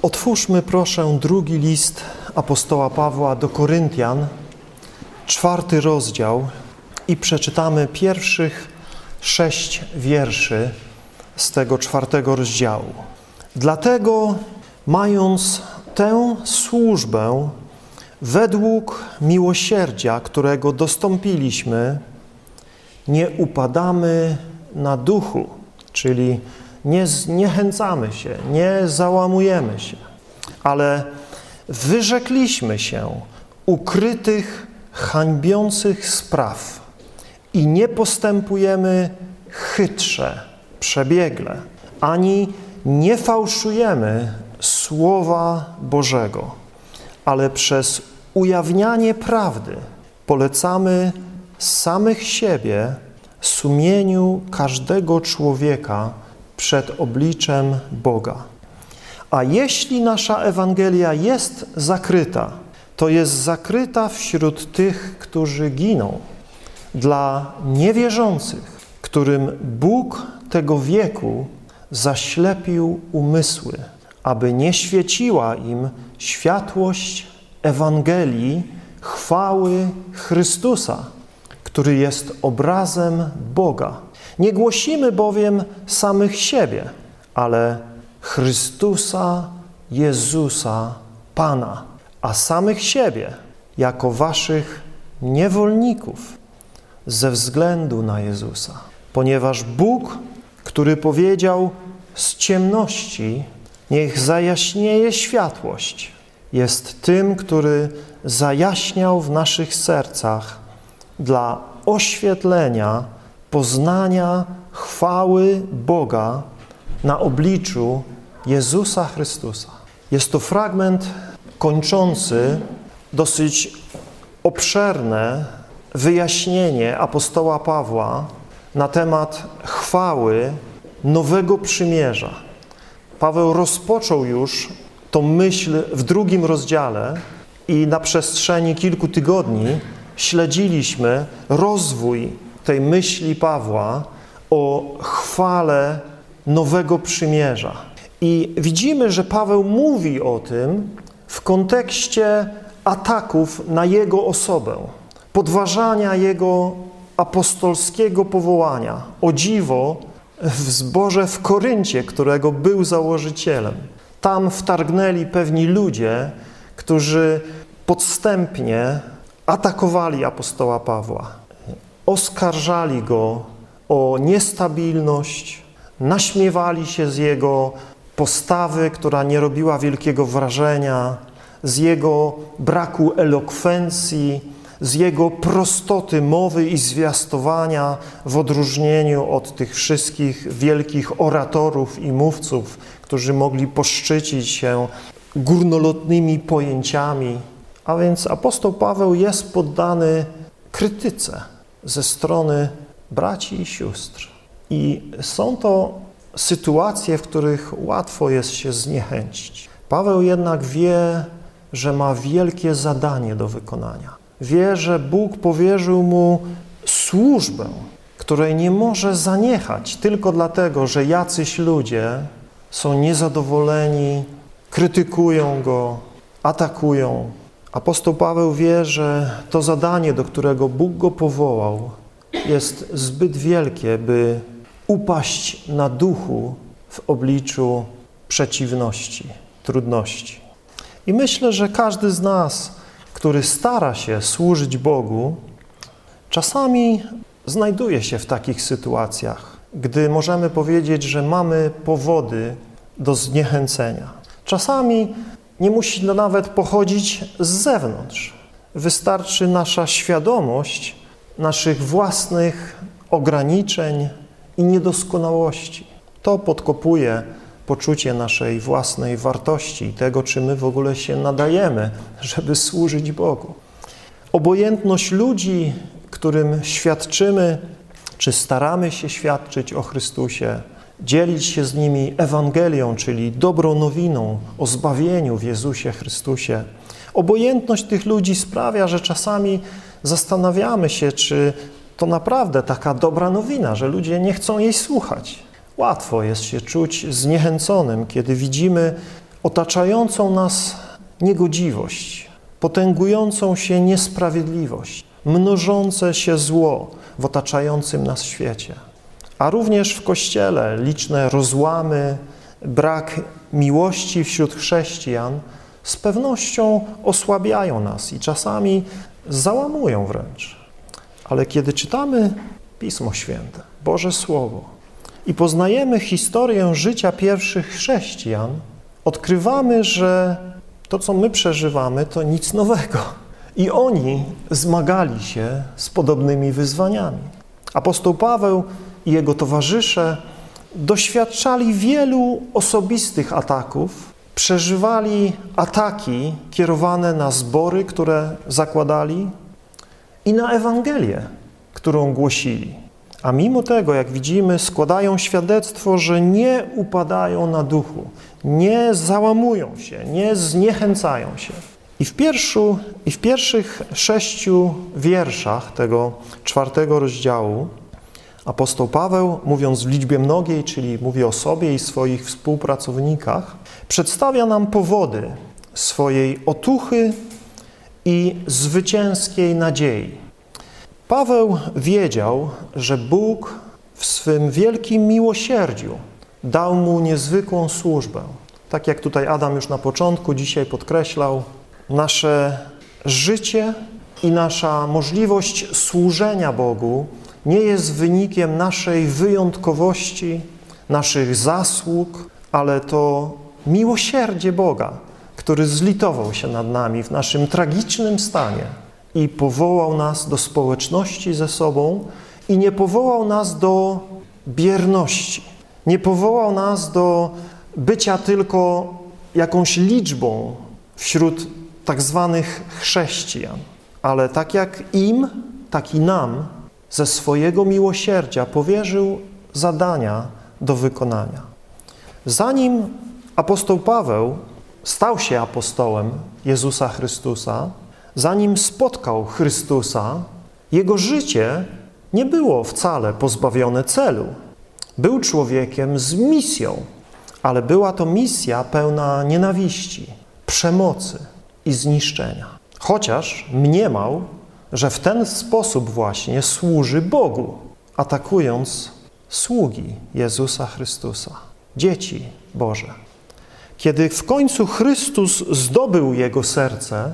Otwórzmy proszę drugi list apostoła Pawła do Koryntian, 4 rozdział i przeczytamy pierwszych 6 wierszy z tego 4 rozdziału. Dlatego, mając tę służbę według miłosierdzia, którego dostąpiliśmy, nie upadamy na duchu, czyli nie zniechęcamy się, nie załamujemy się, ale wyrzekliśmy się ukrytych, hańbiących spraw i nie postępujemy chytrze, przebiegle, ani nie fałszujemy Słowa Bożego, ale przez ujawnianie prawdy polecamy samych siebie sumieniu każdego człowieka przed obliczem Boga. A jeśli nasza Ewangelia jest zakryta, to jest zakryta wśród tych, którzy giną, dla niewierzących, którym Bóg tego wieku zaślepił umysły, aby nie świeciła im światłość Ewangelii chwały Chrystusa, który jest obrazem Boga. Nie głosimy bowiem samych siebie, ale Chrystusa, Jezusa, Pana, a samych siebie jako waszych niewolników ze względu na Jezusa. Ponieważ Bóg, który powiedział: z ciemności niech zajaśnieje światłość, jest tym, który zajaśniał w naszych sercach dla oświetlenia poznania chwały Boga na obliczu Jezusa Chrystusa. Jest to fragment kończący dosyć obszerne wyjaśnienie apostoła Pawła na temat chwały Nowego Przymierza. Paweł rozpoczął już tą myśl w 2 rozdziale i na przestrzeni kilku tygodni śledziliśmy rozwój tej myśli Pawła o chwale Nowego Przymierza. I widzimy, że Paweł mówi o tym w kontekście ataków na jego osobę, podważania jego apostolskiego powołania. O dziwo, w zborze w Koryncie, którego był założycielem. Tam wtargnęli pewni ludzie, którzy podstępnie atakowali apostoła Pawła. Oskarżali go o niestabilność, naśmiewali się z jego postawy, która nie robiła wielkiego wrażenia, z jego braku elokwencji, z jego prostoty mowy i zwiastowania w odróżnieniu od tych wszystkich wielkich oratorów i mówców, którzy mogli poszczycić się górnolotnymi pojęciami. A więc apostoł Paweł jest poddany krytyce ze strony braci i sióstr. I są to sytuacje, w których łatwo jest się zniechęcić. Paweł jednak wie, że ma wielkie zadanie do wykonania. Wie, że Bóg powierzył mu służbę, której nie może zaniechać tylko dlatego, że jacyś ludzie są niezadowoleni, krytykują go, atakują. Apostoł Paweł wie, że to zadanie, do którego Bóg go powołał, jest zbyt wielkie, by upaść na duchu w obliczu przeciwności, trudności. I myślę, że każdy z nas, który stara się służyć Bogu, czasami znajduje się w takich sytuacjach, gdy możemy powiedzieć, że mamy powody do zniechęcenia. Czasami nie musi to nawet pochodzić z zewnątrz. Wystarczy nasza świadomość naszych własnych ograniczeń i niedoskonałości. To podkopuje poczucie naszej własnej wartości i tego, czy my w ogóle się nadajemy, żeby służyć Bogu. Obojętność ludzi, którym świadczymy, czy staramy się świadczyć o Chrystusie, dzielić się z nimi Ewangelią, czyli dobrą nowiną o zbawieniu w Jezusie Chrystusie. Obojętność tych ludzi sprawia, że czasami zastanawiamy się, czy to naprawdę taka dobra nowina, że ludzie nie chcą jej słuchać. Łatwo jest się czuć zniechęconym, kiedy widzimy otaczającą nas niegodziwość, potęgującą się niesprawiedliwość, mnożące się zło w otaczającym nas świecie, a również w Kościele liczne rozłamy, brak miłości wśród chrześcijan z pewnością osłabiają nas i czasami załamują wręcz. Ale kiedy czytamy Pismo Święte, Boże Słowo i poznajemy historię życia pierwszych chrześcijan, odkrywamy, że to, co my przeżywamy, to nic nowego. I oni zmagali się z podobnymi wyzwaniami. Apostoł Paweł i jego towarzysze doświadczali wielu osobistych ataków, przeżywali ataki kierowane na zbory, które zakładali i na Ewangelię, którą głosili. A mimo tego, jak widzimy, składają świadectwo, że nie upadają na duchu, nie załamują się, nie zniechęcają się. I w pierwszych 6 wierszach tego 4 rozdziału apostoł Paweł, mówiąc w liczbie mnogiej, czyli mówi o sobie i swoich współpracownikach, przedstawia nam powody swojej otuchy i zwycięskiej nadziei. Paweł wiedział, że Bóg w swym wielkim miłosierdziu dał mu niezwykłą służbę. Tak jak tutaj Adam już na początku dzisiaj podkreślał, nasze życie i nasza możliwość służenia Bogu nie jest wynikiem naszej wyjątkowości, naszych zasług, ale to miłosierdzie Boga, który zlitował się nad nami w naszym tragicznym stanie i powołał nas do społeczności ze sobą i nie powołał nas do bierności, nie powołał nas do bycia tylko jakąś liczbą wśród tak zwanych chrześcijan, ale tak jak im, tak i nam ze swojego miłosierdzia powierzył zadania do wykonania. Zanim apostoł Paweł stał się apostołem Jezusa Chrystusa, zanim spotkał Chrystusa, jego życie nie było wcale pozbawione celu. Był człowiekiem z misją, ale była to misja pełna nienawiści, przemocy i zniszczenia. Chociaż mniemał, że w ten sposób właśnie służy Bogu, atakując sługi Jezusa Chrystusa, dzieci Boże. Kiedy w końcu Chrystus zdobył jego serce,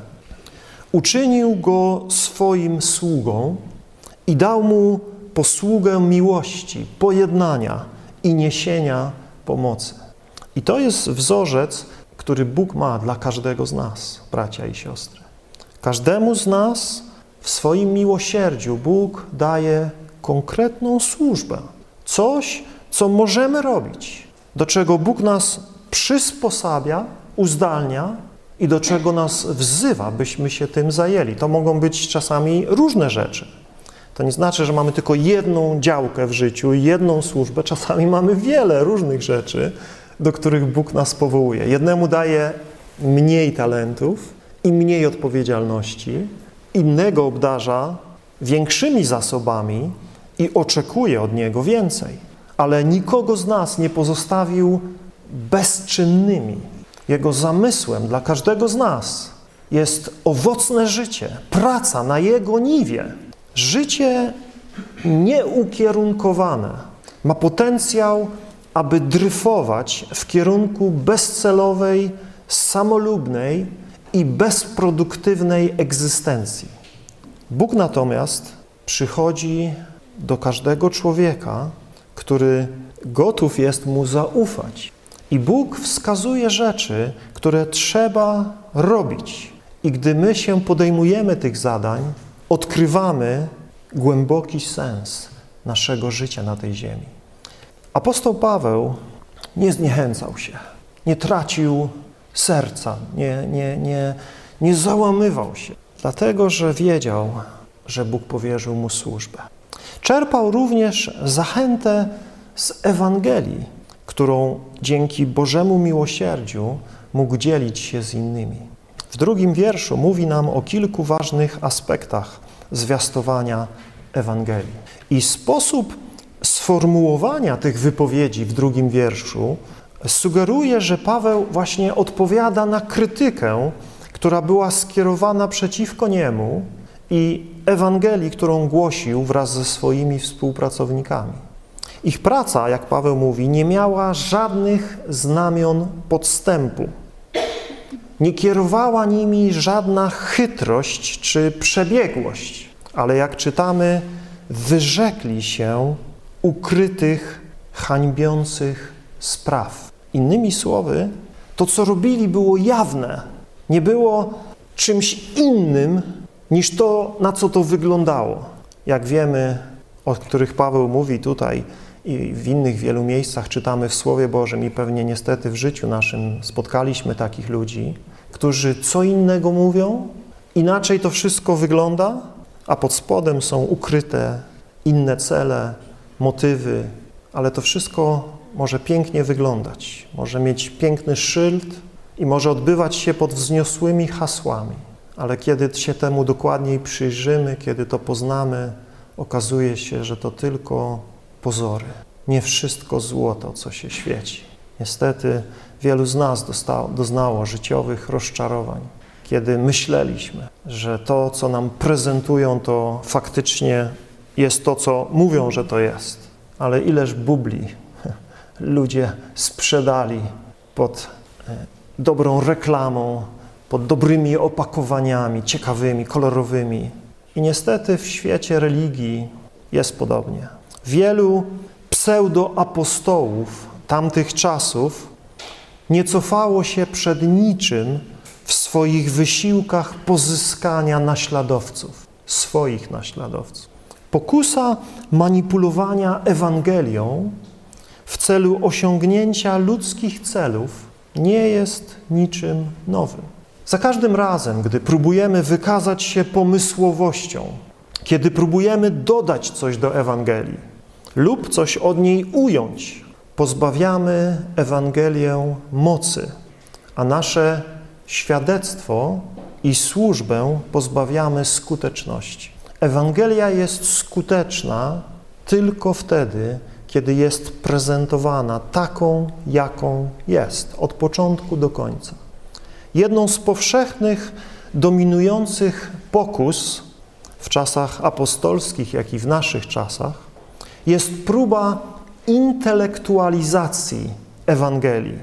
uczynił go swoim sługą i dał mu posługę miłości, pojednania i niesienia pomocy. I to jest wzorzec, który Bóg ma dla każdego z nas, bracia i siostry. Każdemu z nas w swoim miłosierdziu Bóg daje konkretną służbę. Coś, co możemy robić, do czego Bóg nas przysposabia, uzdalnia i do czego nas wzywa, byśmy się tym zajęli. To mogą być czasami różne rzeczy. To nie znaczy, że mamy tylko jedną działkę w życiu i jedną służbę. Czasami mamy wiele różnych rzeczy, do których Bóg nas powołuje. Jednemu daje mniej talentów i mniej odpowiedzialności, innego obdarza większymi zasobami i oczekuje od niego więcej. Ale nikogo z nas nie pozostawił bezczynnymi. Jego zamysłem dla każdego z nas jest owocne życie, praca na Jego niwie. Życie nieukierunkowane ma potencjał, aby dryfować w kierunku bezcelowej, samolubnej i bezproduktywnej egzystencji. Bóg natomiast przychodzi do każdego człowieka, który gotów jest Mu zaufać. I Bóg wskazuje rzeczy, które trzeba robić. I gdy my się podejmujemy tych zadań, odkrywamy głęboki sens naszego życia na tej ziemi. Apostoł Paweł nie zniechęcał się, nie tracił serca, nie załamywał się, dlatego że wiedział, że Bóg powierzył mu służbę. Czerpał również zachętę z Ewangelii, którą dzięki Bożemu miłosierdziu mógł dzielić się z innymi. W 2 wierszu mówi nam o kilku ważnych aspektach zwiastowania Ewangelii. I sposób sformułowania tych wypowiedzi w 2 wierszu sugeruje, że Paweł właśnie odpowiada na krytykę, która była skierowana przeciwko niemu i Ewangelii, którą głosił wraz ze swoimi współpracownikami. Ich praca, jak Paweł mówi, nie miała żadnych znamion podstępu. Nie kierowała nimi żadna chytrość czy przebiegłość, ale jak czytamy, wyrzekli się ukrytych, hańbiących spraw. Innymi słowy, to, co robili, było jawne, nie było czymś innym niż to, na co to wyglądało. Jak wiemy, o których Paweł mówi tutaj i w innych wielu miejscach czytamy w Słowie Bożym i pewnie niestety w życiu naszym spotkaliśmy takich ludzi, którzy co innego mówią, inaczej to wszystko wygląda, a pod spodem są ukryte inne cele, motywy, ale to wszystko może pięknie wyglądać, może mieć piękny szyld i może odbywać się pod wzniosłymi hasłami, ale kiedy się temu dokładniej przyjrzymy, kiedy to poznamy, okazuje się, że to tylko pozory. Nie wszystko złoto, co się świeci. Niestety wielu z nas doznało życiowych rozczarowań, kiedy myśleliśmy, że to, co nam prezentują, to faktycznie jest to, co mówią, że to jest. Ale ileż bubli ludzie sprzedali pod dobrą reklamą, pod dobrymi opakowaniami, ciekawymi, kolorowymi. I niestety w świecie religii jest podobnie. Wielu pseudoapostołów tamtych czasów nie cofało się przed niczym w swoich wysiłkach pozyskania naśladowców, swoich naśladowców. Pokusa manipulowania Ewangelią w celu osiągnięcia ludzkich celów nie jest niczym nowym. Za każdym razem, gdy próbujemy wykazać się pomysłowością, kiedy próbujemy dodać coś do Ewangelii lub coś od niej ująć, pozbawiamy Ewangelię mocy, a nasze świadectwo i służbę pozbawiamy skuteczności. Ewangelia jest skuteczna tylko wtedy, kiedy jest prezentowana taką, jaką jest, od początku do końca. Jedną z powszechnych, dominujących pokus w czasach apostolskich, jak i w naszych czasach, jest próba intelektualizacji Ewangelii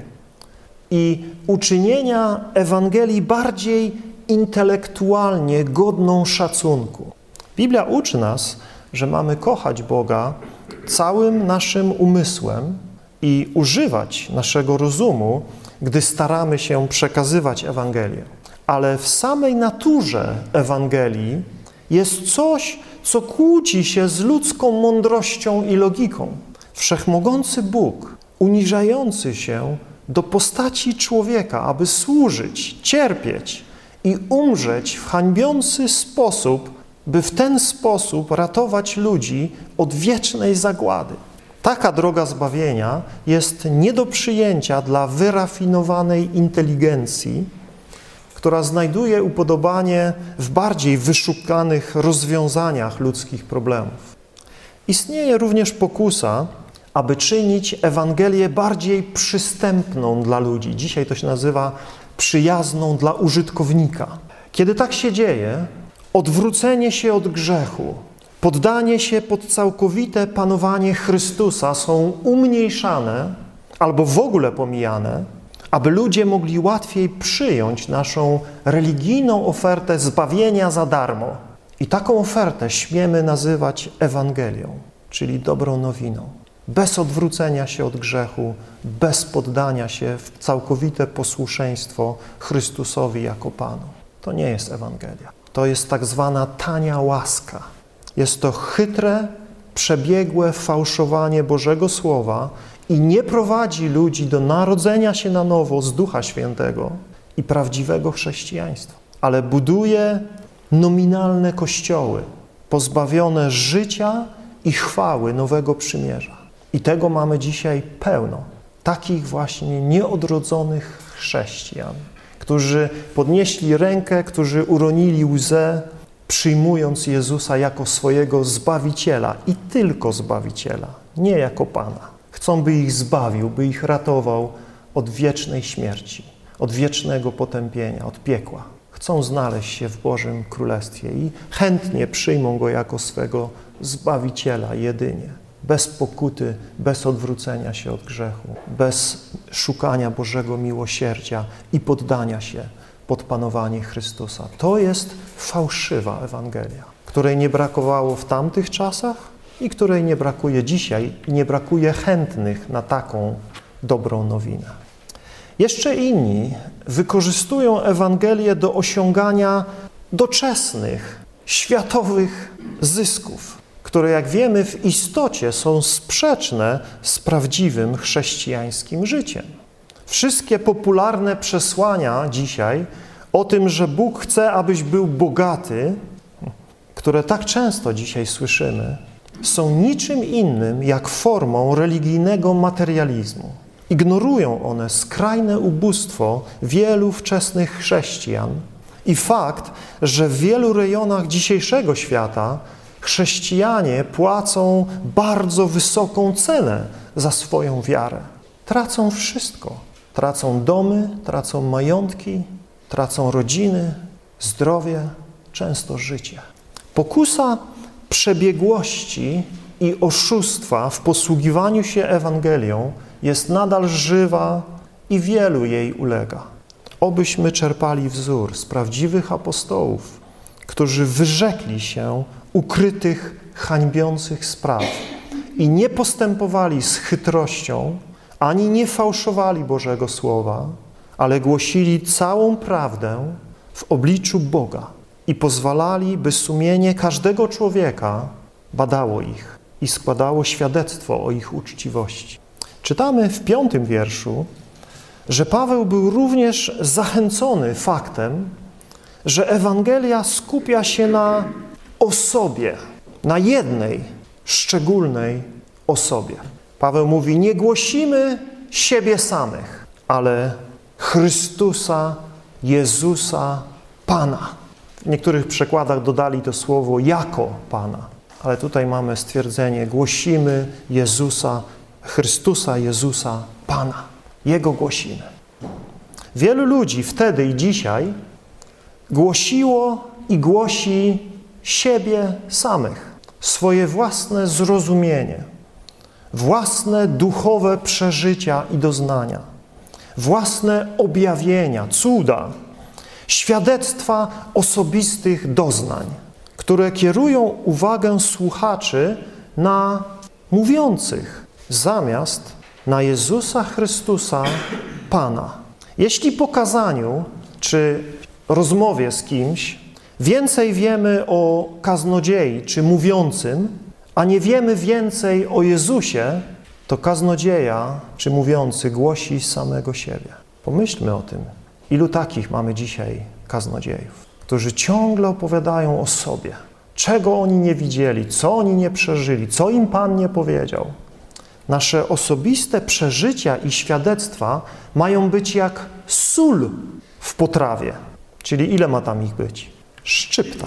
i uczynienia Ewangelii bardziej intelektualnie godną szacunku. Biblia uczy nas, że mamy kochać Boga całym naszym umysłem i używać naszego rozumu, gdy staramy się przekazywać Ewangelię. Ale w samej naturze Ewangelii jest coś, co kłóci się z ludzką mądrością i logiką. Wszechmogący Bóg, uniżający się do postaci człowieka, aby służyć, cierpieć i umrzeć w hańbiący sposób, by w ten sposób ratować ludzi od wiecznej zagłady. Taka droga zbawienia jest nie do przyjęcia dla wyrafinowanej inteligencji, która znajduje upodobanie w bardziej wyszukanych rozwiązaniach ludzkich problemów. Istnieje również pokusa, aby czynić Ewangelię bardziej przystępną dla ludzi. Dzisiaj to się nazywa przyjazną dla użytkownika. Kiedy tak się dzieje, odwrócenie się od grzechu, poddanie się pod całkowite panowanie Chrystusa są umniejszane albo w ogóle pomijane, aby ludzie mogli łatwiej przyjąć naszą religijną ofertę zbawienia za darmo. I taką ofertę śmiemy nazywać Ewangelią, czyli dobrą nowiną. Bez odwrócenia się od grzechu, bez poddania się w całkowite posłuszeństwo Chrystusowi jako Panu. To nie jest Ewangelia. To jest tak zwana tania łaska. Jest to chytre, przebiegłe fałszowanie Bożego Słowa i nie prowadzi ludzi do narodzenia się na nowo z Ducha Świętego i prawdziwego chrześcijaństwa, ale buduje nominalne kościoły, pozbawione życia i chwały nowego przymierza. I tego mamy dzisiaj pełno. Takich właśnie nieodrodzonych chrześcijan, którzy podnieśli rękę, którzy uronili łzę, przyjmując Jezusa jako swojego Zbawiciela i tylko Zbawiciela, nie jako Pana. Chcą, by ich zbawił, by ich ratował, od wiecznej śmierci, od wiecznego potępienia, od piekła. Chcą znaleźć się w Bożym Królestwie i chętnie przyjmą Go jako swego Zbawiciela jedynie. Bez pokuty, bez odwrócenia się od grzechu, bez szukania Bożego miłosierdzia i poddania się pod panowanie Chrystusa. To jest fałszywa Ewangelia, której nie brakowało w tamtych czasach i której nie brakuje dzisiaj i nie brakuje chętnych na taką dobrą nowinę. Jeszcze inni wykorzystują Ewangelię do osiągania doczesnych, światowych zysków, które, jak wiemy, w istocie są sprzeczne z prawdziwym chrześcijańskim życiem. Wszystkie popularne przesłania dzisiaj o tym, że Bóg chce, abyś był bogaty, które tak często dzisiaj słyszymy, są niczym innym jak formą religijnego materializmu. Ignorują one skrajne ubóstwo wielu wczesnych chrześcijan i fakt, że w wielu rejonach dzisiejszego świata chrześcijanie płacą bardzo wysoką cenę za swoją wiarę. Tracą wszystko. Tracą domy, tracą majątki, tracą rodziny, zdrowie, często życie. Pokusa przebiegłości i oszustwa w posługiwaniu się Ewangelią jest nadal żywa i wielu jej ulega. Obyśmy czerpali wzór z prawdziwych apostołów, którzy wyrzekli się ukrytych, hańbiących spraw i nie postępowali z chytrością, ani nie fałszowali Bożego Słowa, ale głosili całą prawdę w obliczu Boga i pozwalali, by sumienie każdego człowieka badało ich i składało świadectwo o ich uczciwości. Czytamy w 5. wierszu, że Paweł był również zachęcony faktem, że Ewangelia skupia się na osobie, na jednej szczególnej osobie. Paweł mówi, nie głosimy siebie samych, ale Chrystusa, Jezusa, Pana. W niektórych przekładach dodali to słowo jako Pana, ale tutaj mamy stwierdzenie, głosimy Jezusa, Chrystusa, Jezusa, Pana. Jego głosimy. Wielu ludzi wtedy i dzisiaj głosiło i głosi siebie samych, swoje własne zrozumienie, własne duchowe przeżycia i doznania, własne objawienia, cuda, świadectwa osobistych doznań, które kierują uwagę słuchaczy na mówiących, zamiast na Jezusa Chrystusa, Pana. Jeśli po kazaniu czy rozmowie z kimś więcej wiemy o kaznodziei czy mówiącym, a nie wiemy więcej o Jezusie, to kaznodzieja czy mówiący głosi samego siebie. Pomyślmy o tym, ilu takich mamy dzisiaj kaznodziejów, którzy ciągle opowiadają o sobie, czego oni nie widzieli, co oni nie przeżyli, co im Pan nie powiedział. Nasze osobiste przeżycia i świadectwa mają być jak sól w potrawie. Czyli ile ma tam ich być? Szczypta.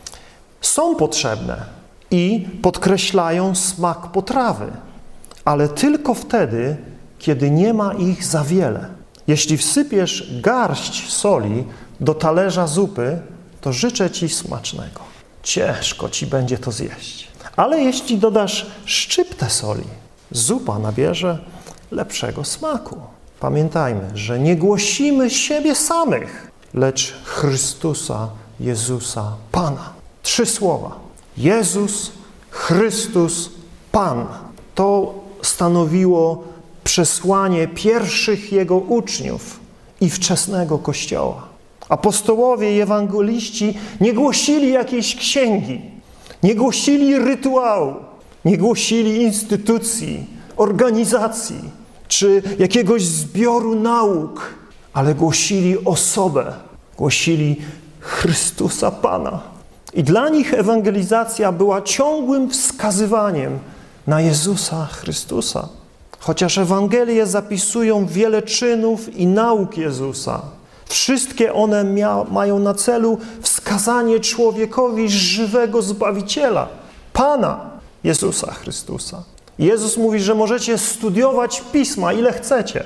Są potrzebne i podkreślają smak potrawy, ale tylko wtedy, kiedy nie ma ich za wiele. Jeśli wsypiesz garść soli do talerza zupy, to życzę Ci smacznego. Ciężko Ci będzie to zjeść. Ale jeśli dodasz szczyptę soli, zupa nabierze lepszego smaku. Pamiętajmy, że nie głosimy siebie samych, lecz Chrystusa, Jezusa, Pana. 3 słowa. Jezus, Chrystus, Pan. To stanowiło przesłanie pierwszych Jego uczniów i wczesnego Kościoła. Apostołowie i ewangeliści nie głosili jakiejś księgi, nie głosili rytuału, nie głosili instytucji, organizacji czy jakiegoś zbioru nauk, ale głosili osobę, głosili Chrystusa Pana. I dla nich ewangelizacja była ciągłym wskazywaniem na Jezusa Chrystusa. Chociaż Ewangelie zapisują wiele czynów i nauk Jezusa, wszystkie one mają na celu wskazanie człowiekowi żywego Zbawiciela, Pana Jezusa Chrystusa. Jezus mówi, że możecie studiować Pisma ile chcecie,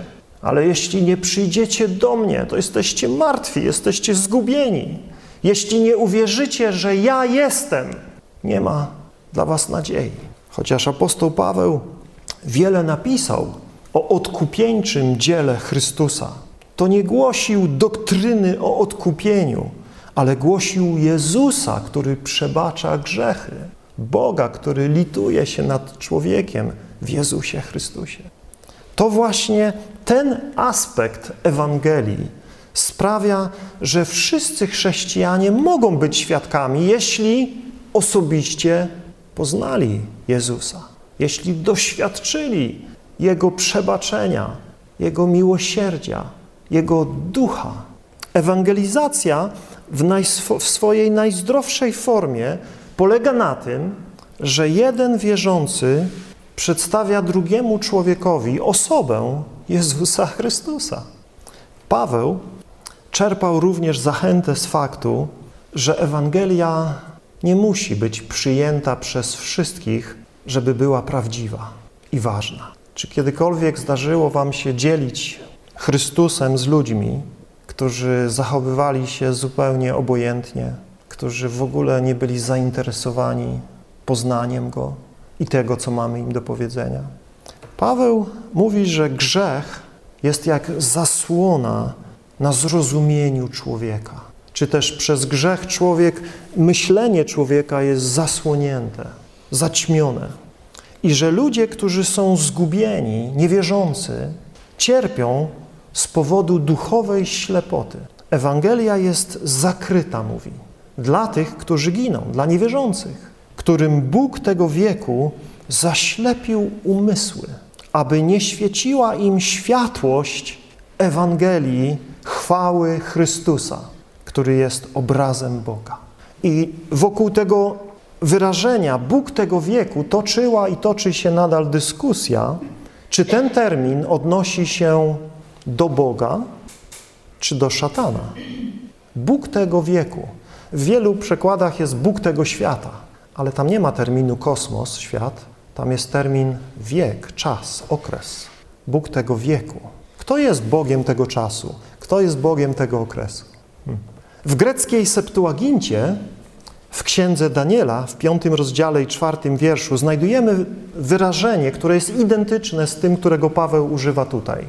ale jeśli nie przyjdziecie do mnie, to jesteście martwi, jesteście zgubieni. Jeśli nie uwierzycie, że ja jestem, nie ma dla was nadziei. Chociaż apostoł Paweł wiele napisał o odkupieńczym dziele Chrystusa, to nie głosił doktryny o odkupieniu, ale głosił Jezusa, który przebacza grzechy, Boga, który lituje się nad człowiekiem w Jezusie Chrystusie. To właśnie ten aspekt Ewangelii sprawia, że wszyscy chrześcijanie mogą być świadkami, jeśli osobiście poznali Jezusa, jeśli doświadczyli Jego przebaczenia, Jego miłosierdzia, Jego ducha. Ewangelizacja w swojej najzdrowszej formie polega na tym, że jeden wierzący przedstawia drugiemu człowiekowi osobę Jezusa Chrystusa. Paweł czerpał również zachętę z faktu, że Ewangelia nie musi być przyjęta przez wszystkich, żeby była prawdziwa i ważna. Czy kiedykolwiek zdarzyło wam się dzielić Chrystusem z ludźmi, którzy zachowywali się zupełnie obojętnie, którzy w ogóle nie byli zainteresowani poznaniem Go i tego, co mamy im do powiedzenia? Paweł mówi, że grzech jest jak zasłona na zrozumieniu człowieka. Czy też przez grzech myślenie człowieka jest zasłonięte, zaćmione. I że ludzie, którzy są zgubieni, niewierzący, cierpią z powodu duchowej ślepoty. Ewangelia jest zakryta, mówi, dla tych, którzy giną, dla niewierzących, którym Bóg tego wieku zaślepił umysły, aby nie świeciła im światłość Ewangelii chwały Chrystusa, który jest obrazem Boga. I wokół tego wyrażenia Bóg tego wieku toczyła i toczy się nadal dyskusja, czy ten termin odnosi się do Boga, czy do szatana. Bóg tego wieku. W wielu przekładach jest Bóg tego świata, ale tam nie ma terminu kosmos, świat, tam jest termin wiek, czas, okres. Bóg tego wieku. Kto jest Bogiem tego czasu? Kto jest Bogiem tego okresu? W greckiej Septuagincie, w księdze Daniela, w 5 rozdziale i 4 wierszu znajdujemy wyrażenie, które jest identyczne z tym, którego Paweł używa tutaj.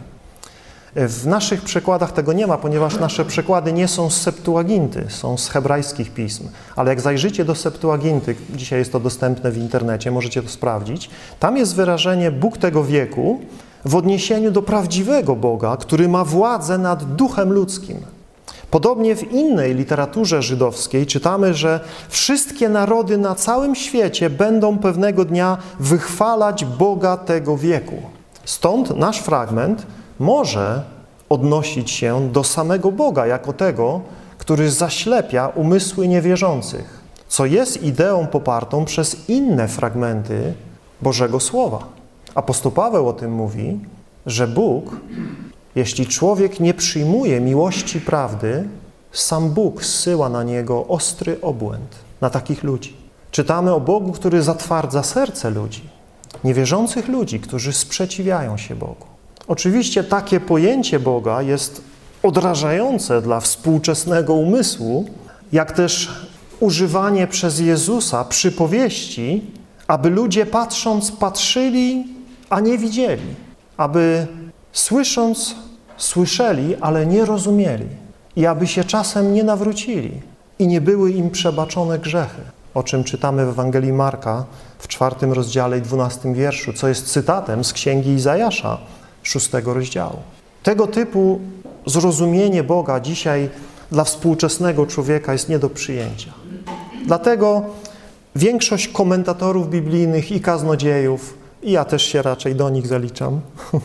W naszych przekładach tego nie ma, ponieważ nasze przekłady nie są z Septuaginty, są z hebrajskich pism. Ale jak zajrzycie do Septuaginty, dzisiaj jest to dostępne w internecie, możecie to sprawdzić, tam jest wyrażenie Bóg tego wieku w odniesieniu do prawdziwego Boga, który ma władzę nad duchem ludzkim. Podobnie w innej literaturze żydowskiej czytamy, że wszystkie narody na całym świecie będą pewnego dnia wychwalać Boga tego wieku. Stąd nasz fragment może odnosić się do samego Boga jako tego, który zaślepia umysły niewierzących, co jest ideą popartą przez inne fragmenty Bożego Słowa. Apostoł Paweł o tym mówi, że Bóg, jeśli człowiek nie przyjmuje miłości prawdy, sam Bóg zsyła na niego ostry obłęd, na takich ludzi. Czytamy o Bogu, który zatwardza serce ludzi, niewierzących ludzi, którzy sprzeciwiają się Bogu. Oczywiście takie pojęcie Boga jest odrażające dla współczesnego umysłu, jak też używanie przez Jezusa przypowieści, aby ludzie patrząc patrzyli, a nie widzieli, aby słysząc słyszeli, ale nie rozumieli i aby się czasem nie nawrócili i nie były im przebaczone grzechy, o czym czytamy w Ewangelii Marka w 4 rozdziale i 12 wierszu, co jest cytatem z Księgi Izajasza, 6 rozdziału. Tego typu zrozumienie Boga dzisiaj dla współczesnego człowieka jest nie do przyjęcia. Dlatego większość komentatorów biblijnych i kaznodziejów, i ja też się raczej do nich zaliczam,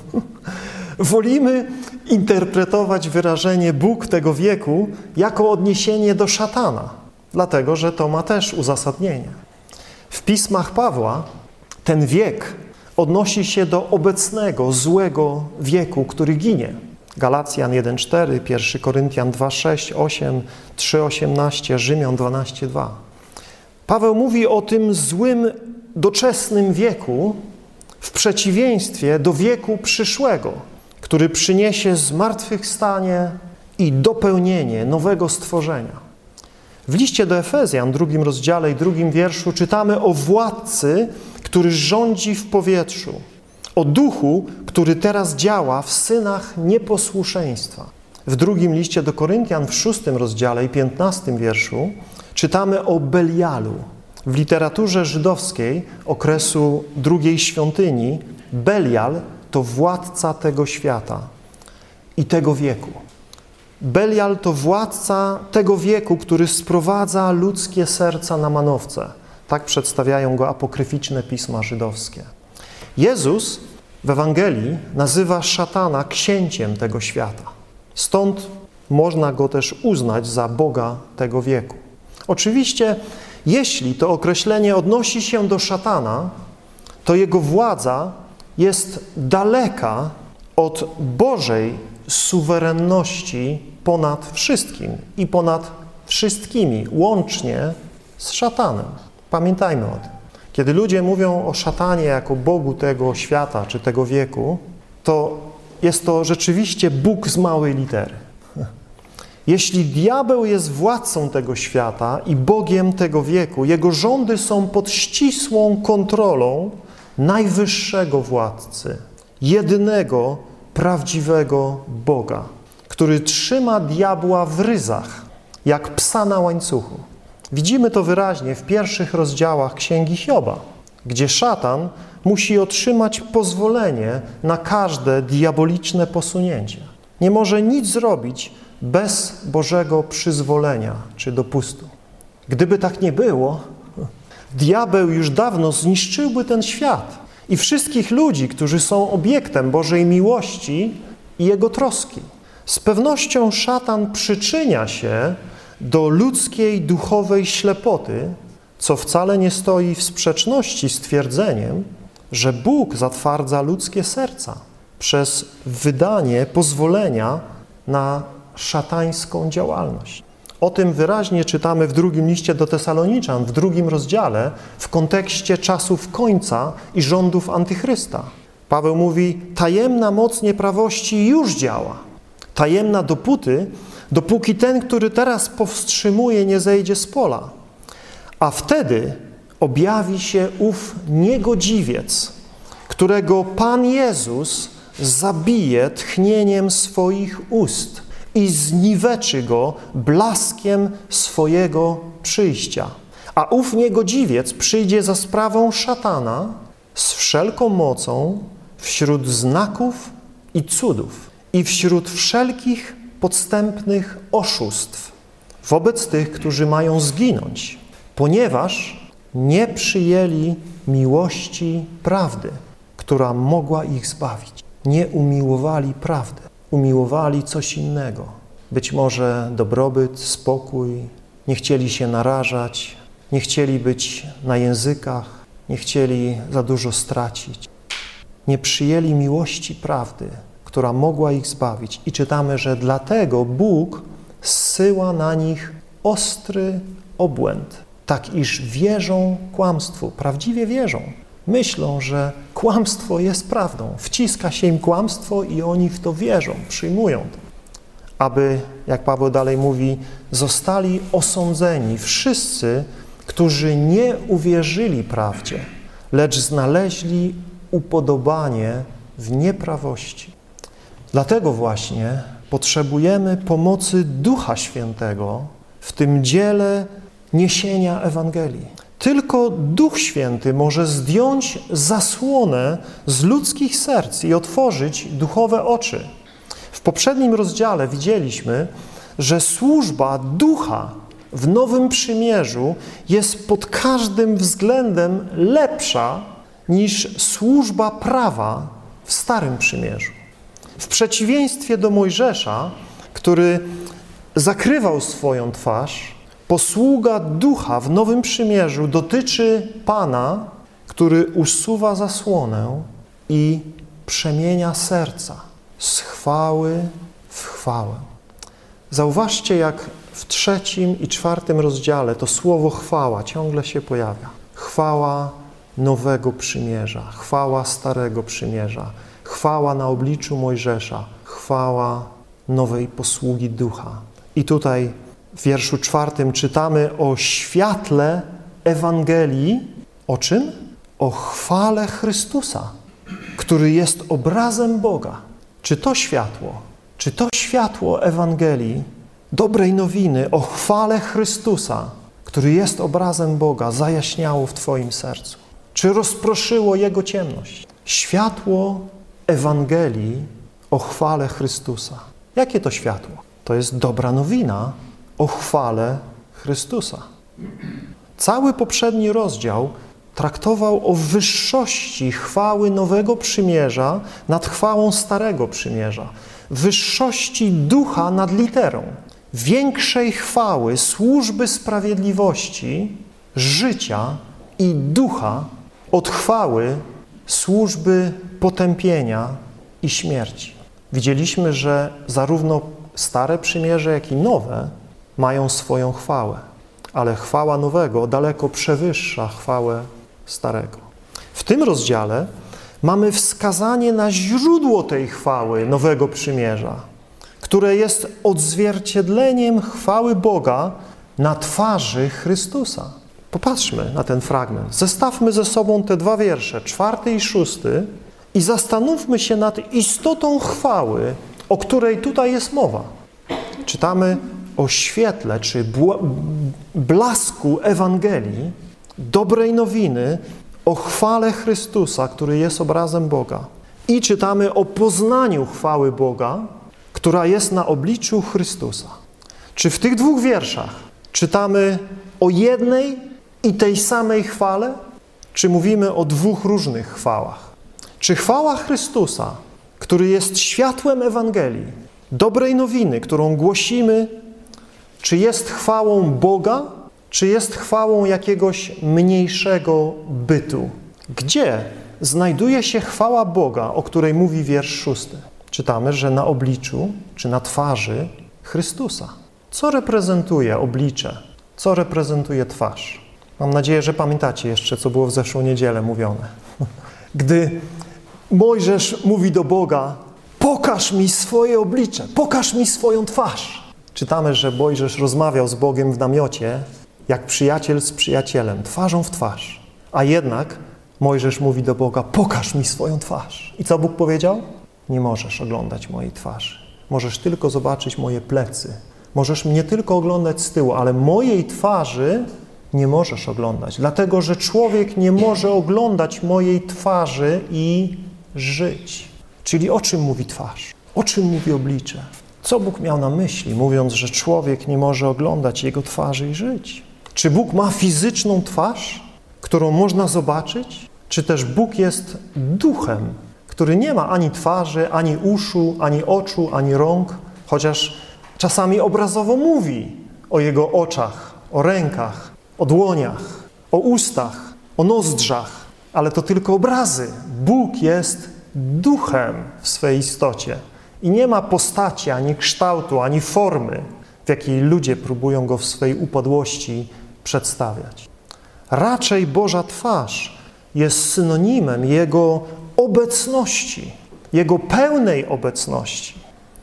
wolimy interpretować wyrażenie Bóg tego wieku jako odniesienie do szatana, dlatego że to ma też uzasadnienie. W pismach Pawła ten wiek odnosi się do obecnego, złego wieku, który ginie. Galacjan 1,4, 1 Koryntian 2,6, 8, 3,18, Rzymian 12,2. Paweł mówi o tym złym, doczesnym wieku w przeciwieństwie do wieku przyszłego, który przyniesie zmartwychwstanie i dopełnienie nowego stworzenia. W liście do Efezjan, 2 rozdziale i 2 wierszu czytamy o władcy, który rządzi w powietrzu, o duchu, który teraz działa w synach nieposłuszeństwa. W 2 liście do Koryntian, w 6 rozdziale i 15 wierszu czytamy o Belialu. W literaturze żydowskiej okresu II świątyni Belial to władca tego świata i tego wieku. Belial to władca tego wieku, który sprowadza ludzkie serca na manowce. Tak przedstawiają go apokryficzne pisma żydowskie. Jezus w Ewangelii nazywa szatana księciem tego świata. Stąd można go też uznać za Boga tego wieku. Oczywiście, jeśli to określenie odnosi się do szatana, to jego władza jest daleka od Bożej suwerenności ponad wszystkim i ponad wszystkimi, łącznie z szatanem. Pamiętajmy o tym. Kiedy ludzie mówią o szatanie jako Bogu tego świata czy tego wieku, to jest to rzeczywiście Bóg z małej litery. Jeśli diabeł jest władcą tego świata i Bogiem tego wieku, jego rządy są pod ścisłą kontrolą najwyższego władcy, jedynego, prawdziwego Boga, który trzyma diabła w ryzach, jak psa na łańcuchu. Widzimy to wyraźnie w pierwszych rozdziałach Księgi Hioba, gdzie szatan musi otrzymać pozwolenie na każde diaboliczne posunięcie. Nie może nic zrobić bez Bożego przyzwolenia czy dopustu. Gdyby tak nie było, diabeł już dawno zniszczyłby ten świat i wszystkich ludzi, którzy są obiektem Bożej miłości i Jego troski. Z pewnością szatan przyczynia się do ludzkiej duchowej ślepoty, co wcale nie stoi w sprzeczności z twierdzeniem, że Bóg zatwardza ludzkie serca przez wydanie pozwolenia na szatańską działalność. O tym wyraźnie czytamy w 2 liście do Tesaloniczan, w 2 rozdziale, w kontekście czasów końca i rządów Antychrysta. Paweł mówi, tajemna moc nieprawości już działa. Tajemna dopóki ten, który teraz powstrzymuje, nie zejdzie z pola. A wtedy objawi się ów niegodziwiec, którego Pan Jezus zabije tchnieniem swoich ust i zniweczy go blaskiem swojego przyjścia. A ów niegodziwiec przyjdzie za sprawą szatana z wszelką mocą wśród znaków i cudów i wśród wszelkich podstępnych oszustw wobec tych, którzy mają zginąć, ponieważ nie przyjęli miłości prawdy, która mogła ich zbawić. Nie umiłowali prawdy, umiłowali coś innego. Być może dobrobyt, spokój, nie chcieli się narażać, nie chcieli być na językach, nie chcieli za dużo stracić. Nie przyjęli miłości prawdy, która mogła ich zbawić. I czytamy, że dlatego Bóg zsyła na nich ostry obłęd, tak iż wierzą kłamstwu, prawdziwie wierzą. Myślą, że kłamstwo jest prawdą. Wciska się im kłamstwo i oni w to wierzą, przyjmują to. Aby, jak Paweł dalej mówi, zostali osądzeni wszyscy, którzy nie uwierzyli prawdzie, lecz znaleźli upodobanie w nieprawości. Dlatego właśnie potrzebujemy pomocy Ducha Świętego w tym dziele niesienia Ewangelii. Tylko Duch Święty może zdjąć zasłonę z ludzkich serc i otworzyć duchowe oczy. W poprzednim rozdziale widzieliśmy, że służba Ducha w Nowym Przymierzu jest pod każdym względem lepsza niż służba prawa w Starym Przymierzu. W przeciwieństwie do Mojżesza, który zakrywał swoją twarz, posługa Ducha w Nowym Przymierzu dotyczy Pana, który usuwa zasłonę i przemienia serca z chwały w chwałę. Zauważcie, jak w 3. i 4. rozdziale to słowo chwała ciągle się pojawia. Chwała Nowego Przymierza, chwała Starego Przymierza, chwała na obliczu Mojżesza, chwała nowej posługi Ducha. I tutaj w wierszu 4 czytamy o świetle Ewangelii. O czym? O chwale Chrystusa, który jest obrazem Boga. Czy to światło Ewangelii, dobrej nowiny o chwale Chrystusa, który jest obrazem Boga, zajaśniało w Twoim sercu? Czy rozproszyło jego ciemność? Światło Ewangelii o chwale Chrystusa. Jakie to światło? To jest dobra nowina o chwale Chrystusa. Cały poprzedni rozdział traktował o wyższości chwały Nowego Przymierza nad chwałą Starego Przymierza. Wyższości ducha nad literą. Większej chwały, służby sprawiedliwości, życia i ducha od chwały, służby potępienia i śmierci. Widzieliśmy, że zarówno Stare Przymierze, jak i Nowe mają swoją chwałę, ale chwała Nowego daleko przewyższa chwałę Starego. W tym rozdziale mamy wskazanie na źródło tej chwały Nowego Przymierza, które jest odzwierciedleniem chwały Boga na twarzy Chrystusa. Popatrzmy na ten fragment. Zestawmy ze sobą te dwa wiersze, 4 i 6, i zastanówmy się nad istotą chwały, o której tutaj jest mowa. Czytamy o świetle, czy blasku Ewangelii, dobrej nowiny, o chwale Chrystusa, który jest obrazem Boga. I czytamy o poznaniu chwały Boga, która jest na obliczu Chrystusa. Czy w tych dwóch wierszach czytamy o jednej i tej samej chwale, czy mówimy o dwóch różnych chwałach? Czy chwała Chrystusa, który jest światłem Ewangelii, dobrej nowiny, którą głosimy, czy jest chwałą Boga, czy jest chwałą jakiegoś mniejszego bytu? Gdzie znajduje się chwała Boga, o której mówi wiersz 6? Czytamy, że na obliczu, czy na twarzy Chrystusa. Co reprezentuje oblicze? Co reprezentuje twarz? Mam nadzieję, że pamiętacie jeszcze, co było w zeszłą niedzielę mówione. Gdy Mojżesz mówi do Boga: pokaż mi swoje oblicze, pokaż mi swoją twarz. Czytamy, że Mojżesz rozmawiał z Bogiem w namiocie, jak przyjaciel z przyjacielem, twarzą w twarz. A jednak Mojżesz mówi do Boga: pokaż mi swoją twarz. I co Bóg powiedział? Nie możesz oglądać mojej twarzy. Możesz tylko zobaczyć moje plecy. Możesz mnie tylko oglądać z tyłu, ale mojej twarzy nie możesz oglądać. Dlatego, że człowiek nie może oglądać mojej twarzy i żyć. Czyli o czym mówi twarz? O czym mówi oblicze? Co Bóg miał na myśli, mówiąc, że człowiek nie może oglądać Jego twarzy i żyć? Czy Bóg ma fizyczną twarz, którą można zobaczyć? Czy też Bóg jest duchem, który nie ma ani twarzy, ani uszu, ani oczu, ani rąk, chociaż czasami obrazowo mówi o Jego oczach, o rękach, o dłoniach, o ustach, o nozdrzach, ale to tylko obrazy. Bóg jest duchem w swej istocie i nie ma postaci, ani kształtu, ani formy, w jakiej ludzie próbują Go w swej upadłości przedstawiać. Raczej Boża twarz jest synonimem Jego obecności, Jego pełnej obecności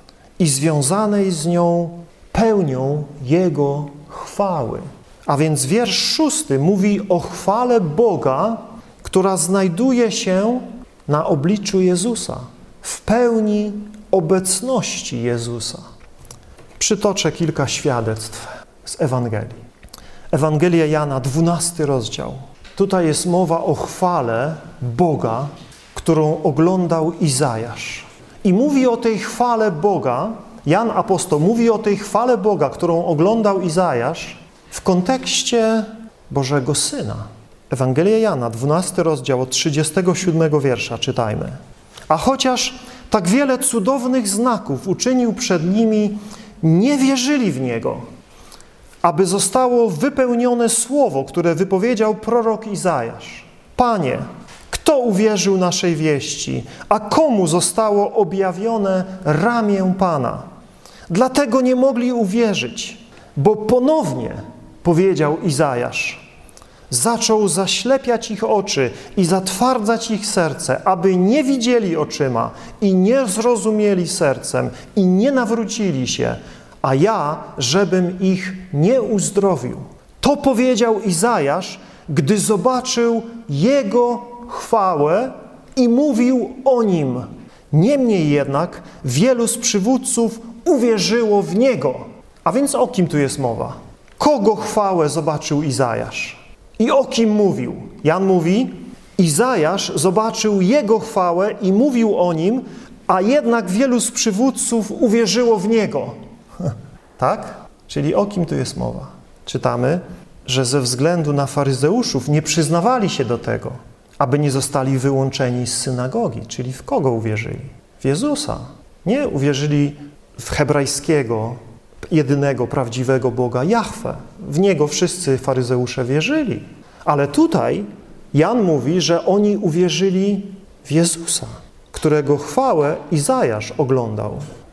i związanej z nią pełnią Jego chwały. A więc wiersz 6 mówi o chwale Boga, która znajduje się na obliczu Jezusa, w pełni obecności Jezusa. Przytoczę kilka świadectw z Ewangelii. Ewangelia Jana, 12 rozdział. Tutaj jest mowa o chwale Boga, którą oglądał Izajasz. I mówi o tej chwale Boga, Jan apostoł mówi o tej chwale Boga, którą oglądał Izajasz, w kontekście Bożego Syna. Ewangelia Jana, 12 rozdział, od 37 wiersza czytajmy. A chociaż tak wiele cudownych znaków uczynił przed nimi, nie wierzyli w Niego, aby zostało wypełnione słowo, które wypowiedział prorok Izajasz. Panie, kto uwierzył naszej wieści, a komu zostało objawione ramię Pana? Dlatego nie mogli uwierzyć, bo ponownie powiedział Izajasz: zaczął zaślepiać ich oczy i zatwardzać ich serce, aby nie widzieli oczyma i nie zrozumieli sercem i nie nawrócili się, a ja, żebym ich nie uzdrowił. To powiedział Izajasz, gdy zobaczył Jego chwałę i mówił o Nim. Niemniej jednak wielu z przywódców uwierzyło w Niego. A więc o kim tu jest mowa? Kogo chwałę zobaczył Izajasz? I o kim mówił? Jan mówi, Izajasz zobaczył Jego chwałę i mówił o Nim, a jednak wielu z przywódców uwierzyło w Niego. Tak? Czyli o kim tu jest mowa? Czytamy, że ze względu na faryzeuszów nie przyznawali się do tego, aby nie zostali wyłączeni z synagogi. Czyli w kogo uwierzyli? W Jezusa. Nie uwierzyli w hebrajskiego, jedynego, prawdziwego Boga Jahwe. W Niego wszyscy faryzeusze wierzyli. Ale tutaj Jan mówi, że oni uwierzyli w Jezusa, którego chwałę Izajasz oglądał.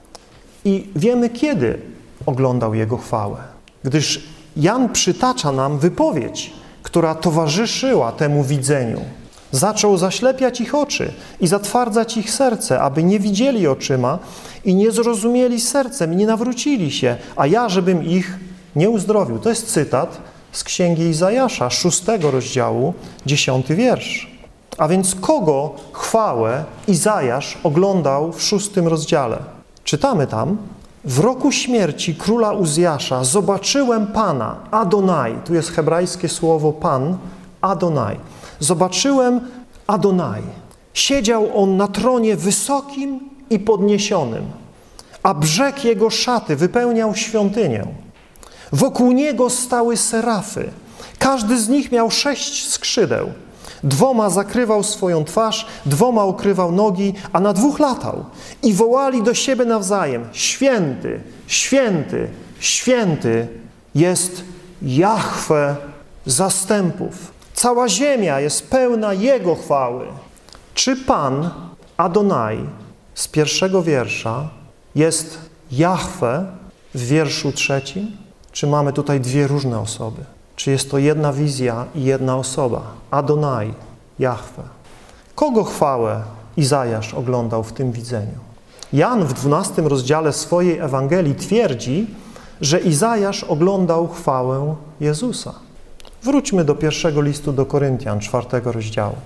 I wiemy, kiedy oglądał Jego chwałę. Gdyż Jan przytacza nam wypowiedź, która towarzyszyła temu widzeniu. Zaczął zaślepiać ich oczy i zatwardzać ich serce, aby nie widzieli oczyma i nie zrozumieli sercem i nie nawrócili się, a ja, żebym ich nie uzdrowił. To jest cytat z Księgi Izajasza, 6 rozdziału, 10 wiersz. A więc kogo chwałę Izajasz oglądał w 6 rozdziale? Czytamy tam, w roku śmierci króla Uzjasza zobaczyłem Pana, Adonai. Tu jest hebrajskie słowo Pan, Adonai. Zobaczyłem Adonai. Siedział on na tronie wysokim i podniesionym, a brzeg jego szaty wypełniał świątynię. Wokół niego stały serafy. Każdy z nich miał 6 skrzydeł. 2 zakrywał swoją twarz, 2 ukrywał nogi, a na 2 latał. I wołali do siebie nawzajem: Święty, święty, święty jest Jahwe zastępów. Cała ziemia jest pełna Jego chwały. Czy Pan, Adonai, z 1 wiersza jest Jahwe w wierszu 3? Czy mamy tutaj 2 różne osoby? Czy jest to jedna wizja i jedna osoba? Adonai, Jahwe. Kogo chwałę Izajasz oglądał w tym widzeniu? Jan w 12 rozdziale swojej Ewangelii twierdzi, że Izajasz oglądał chwałę Jezusa. Wróćmy do 1 listu do Koryntian, 4 rozdziału.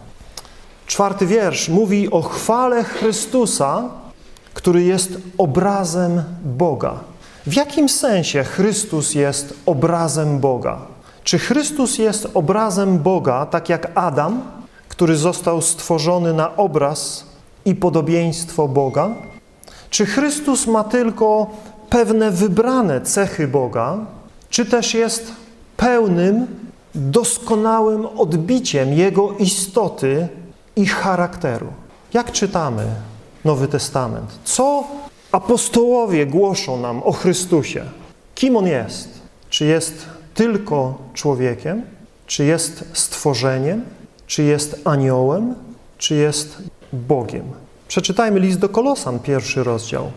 4 wiersz mówi o chwale Chrystusa, który jest obrazem Boga. W jakim sensie Chrystus jest obrazem Boga? Czy Chrystus jest obrazem Boga, tak jak Adam, który został stworzony na obraz i podobieństwo Boga? Czy Chrystus ma tylko pewne wybrane cechy Boga, czy też jest pełnym, doskonałym odbiciem Jego istoty i charakteru? Jak czytamy Nowy Testament? Co apostołowie głoszą nam o Chrystusie? Kim On jest? Czy jest tylko człowiekiem? Czy jest stworzeniem? Czy jest aniołem? Czy jest Bogiem? Przeczytajmy list do Kolosan, 1 rozdział.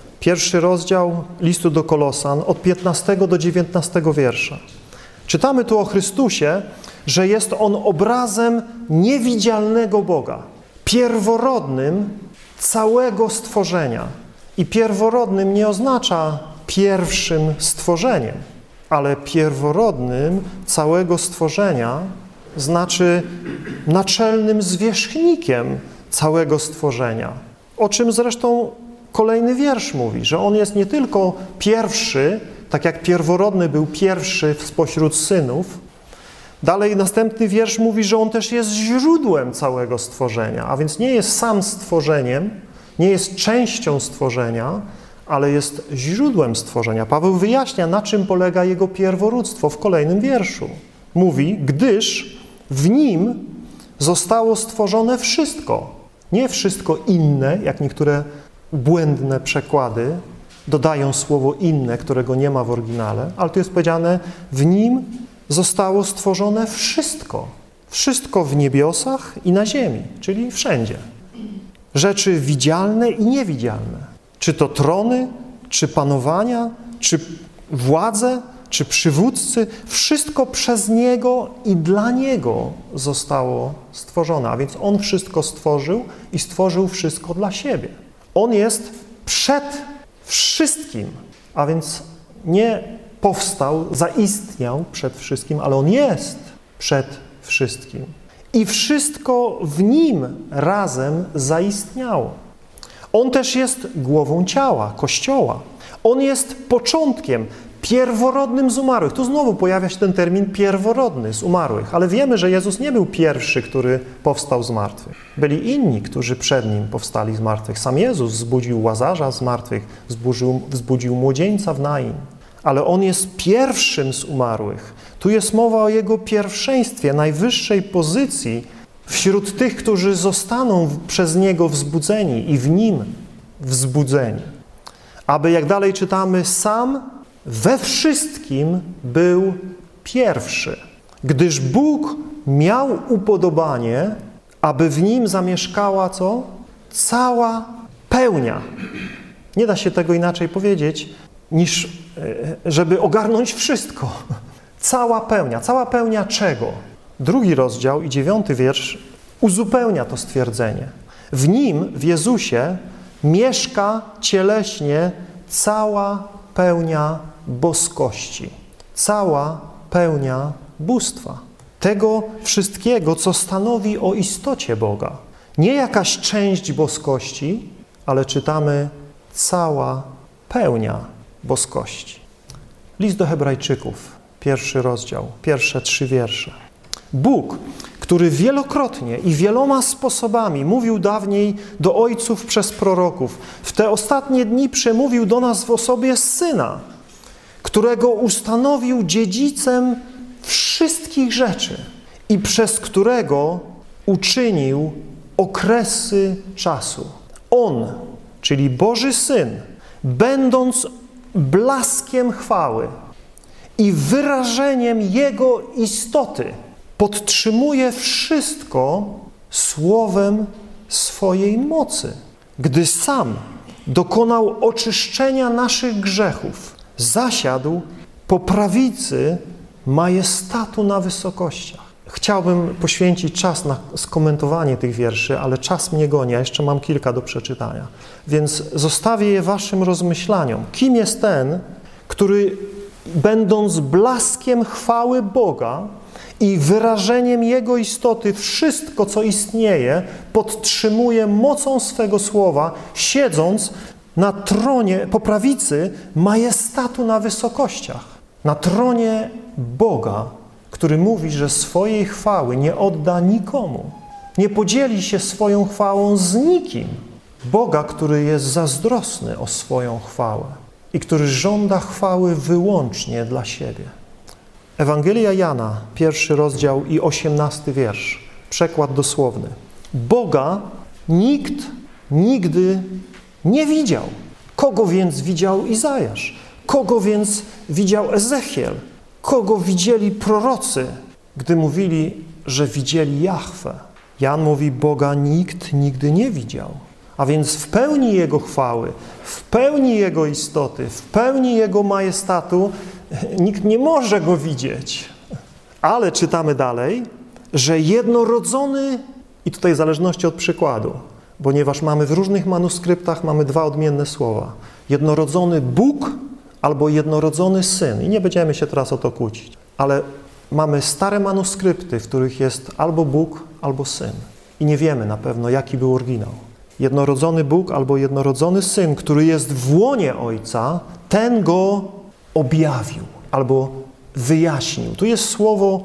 1 rozdział listu do Kolosan od 15 do 19 wiersza. Czytamy tu o Chrystusie, że jest On obrazem niewidzialnego Boga, pierworodnym całego stworzenia. I pierworodnym nie oznacza pierwszym stworzeniem, ale pierworodnym całego stworzenia znaczy naczelnym zwierzchnikiem całego stworzenia. O czym zresztą kolejny wiersz mówi, że On jest nie tylko pierwszy, tak jak pierworodny był pierwszy spośród synów. Dalej następny wiersz mówi, że On też jest źródłem całego stworzenia, a więc nie jest sam stworzeniem, nie jest częścią stworzenia, ale jest źródłem stworzenia. Paweł wyjaśnia, na czym polega Jego pierworództwo w kolejnym wierszu. Mówi, gdyż w Nim zostało stworzone wszystko. Nie wszystko inne, jak niektóre błędne przekłady dodają słowo inne, którego nie ma w oryginale, ale tu jest powiedziane, w Nim zostało stworzone wszystko. Wszystko w niebiosach i na ziemi, czyli wszędzie. Rzeczy widzialne i niewidzialne. Czy to trony, czy panowania, czy władze, czy przywódcy, wszystko przez Niego i dla Niego zostało stworzone. A więc On wszystko stworzył i stworzył wszystko dla siebie. On jest przed wszystkim, a więc nie powstał, zaistniał przed wszystkim, ale On jest przed wszystkim. I wszystko w Nim razem zaistniało. On też jest głową ciała, Kościoła. On jest początkiem, pierworodnym z umarłych. Tu znowu pojawia się ten termin pierworodny z umarłych, ale wiemy, że Jezus nie był pierwszy, który powstał z martwych. Byli inni, którzy przed Nim powstali z martwych. Sam Jezus wzbudził Łazarza z martwych, wzbudził młodzieńca w Nain. Ale On jest pierwszym z umarłych. Tu jest mowa o Jego pierwszeństwie, najwyższej pozycji wśród tych, którzy zostaną przez Niego wzbudzeni i w Nim wzbudzeni. Aby, jak dalej czytamy, sam we wszystkim był pierwszy, gdyż Bóg miał upodobanie, aby w Nim zamieszkała co? Cała pełnia. Nie da się tego inaczej powiedzieć, niż żeby ogarnąć wszystko. Cała pełnia. Cała pełnia czego? 2 rozdział i 9 wiersz uzupełnia to stwierdzenie. W Nim, w Jezusie, mieszka cieleśnie cała pełnia boskości. Cała pełnia bóstwa. Tego wszystkiego, co stanowi o istocie Boga. Nie jakaś część boskości, ale czytamy cała pełnia boskości. List do Hebrajczyków, 1 rozdział, pierwsze 3 wiersze. Bóg, który wielokrotnie i wieloma sposobami mówił dawniej do ojców przez proroków, w te ostatnie dni przemówił do nas w osobie Syna, którego ustanowił dziedzicem wszystkich rzeczy i przez którego uczynił okresy czasu. On, czyli Boży Syn, będąc blaskiem chwały i wyrażeniem Jego istoty, podtrzymuje wszystko słowem swojej mocy, gdy sam dokonał oczyszczenia naszych grzechów, zasiadł po prawicy majestatu na wysokościach. Chciałbym poświęcić czas na skomentowanie tych wierszy, ale czas mnie goni, a jeszcze mam kilka do przeczytania. Więc zostawię je waszym rozmyślaniom. Kim jest ten, który będąc blaskiem chwały Boga i wyrażeniem Jego istoty, wszystko, co istnieje, podtrzymuje mocą swego słowa, siedząc na tronie, po prawicy majestatu na wysokościach. Na tronie Boga, który mówi, że swojej chwały nie odda nikomu. Nie podzieli się swoją chwałą z nikim. Boga, który jest zazdrosny o swoją chwałę i który żąda chwały wyłącznie dla siebie. Ewangelia Jana, 1 rozdział i 18 wiersz. Przekład dosłowny. Boga nikt nigdy nie widział. Kogo więc widział Izajasz? Kogo więc widział Ezechiel? Kogo widzieli prorocy, gdy mówili, że widzieli Jahwe? Jan mówi, Boga nikt nigdy nie widział. A więc w pełni Jego chwały, w pełni Jego istoty, w pełni Jego majestatu nikt nie może Go widzieć. Ale czytamy dalej, że jednorodzony, i tutaj w zależności od przykładu, ponieważ mamy w różnych manuskryptach mamy 2 odmienne słowa. Jednorodzony Bóg albo jednorodzony Syn. I nie będziemy się teraz o to kłócić. Ale mamy stare manuskrypty, w których jest albo Bóg, albo Syn. I nie wiemy na pewno, jaki był oryginał. Jednorodzony Bóg albo jednorodzony Syn, który jest w łonie Ojca, ten Go objawił albo wyjaśnił. Tu jest słowo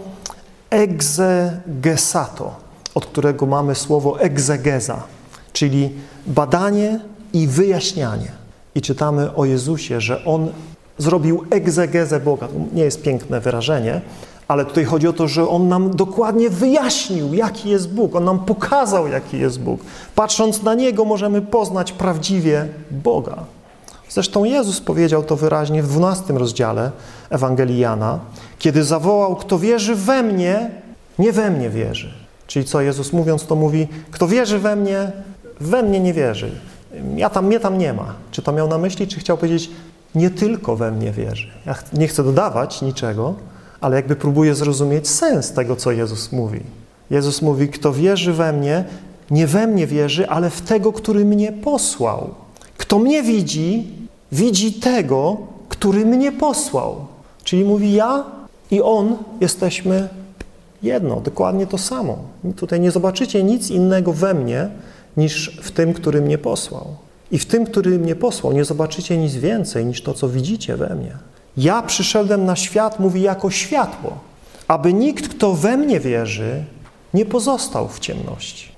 egzegesato, od którego mamy słowo egzegeza, czyli badanie i wyjaśnianie. I czytamy o Jezusie, że On zrobił egzegezę Boga. To nie jest piękne wyrażenie, ale tutaj chodzi o to, że On nam dokładnie wyjaśnił, jaki jest Bóg. On nam pokazał, jaki jest Bóg. Patrząc na Niego możemy poznać prawdziwie Boga. Zresztą Jezus powiedział to wyraźnie w 12 rozdziale Ewangelii Jana, kiedy zawołał, kto wierzy we mnie, nie we mnie wierzy. Czyli co Jezus mówiąc to mówi, kto wierzy we mnie nie wierzy. Mnie tam nie ma. Czy to miał na myśli, czy chciał powiedzieć, nie tylko we mnie wierzy. Ja nie chcę dodawać niczego, ale jakby próbuję zrozumieć sens tego, co Jezus mówi. Jezus mówi, kto wierzy we mnie, nie we mnie wierzy, ale w tego, który mnie posłał. Kto mnie widzi, widzi tego, który mnie posłał. Czyli mówi, ja i On jesteśmy jedno, dokładnie to samo. Tutaj nie zobaczycie nic innego we mnie, niż w tym, który mnie posłał. I w tym, który mnie posłał, nie zobaczycie nic więcej, niż to, co widzicie we mnie. Ja przyszedłem na świat, mówi, jako światło, aby nikt, kto we mnie wierzy, nie pozostał w ciemności.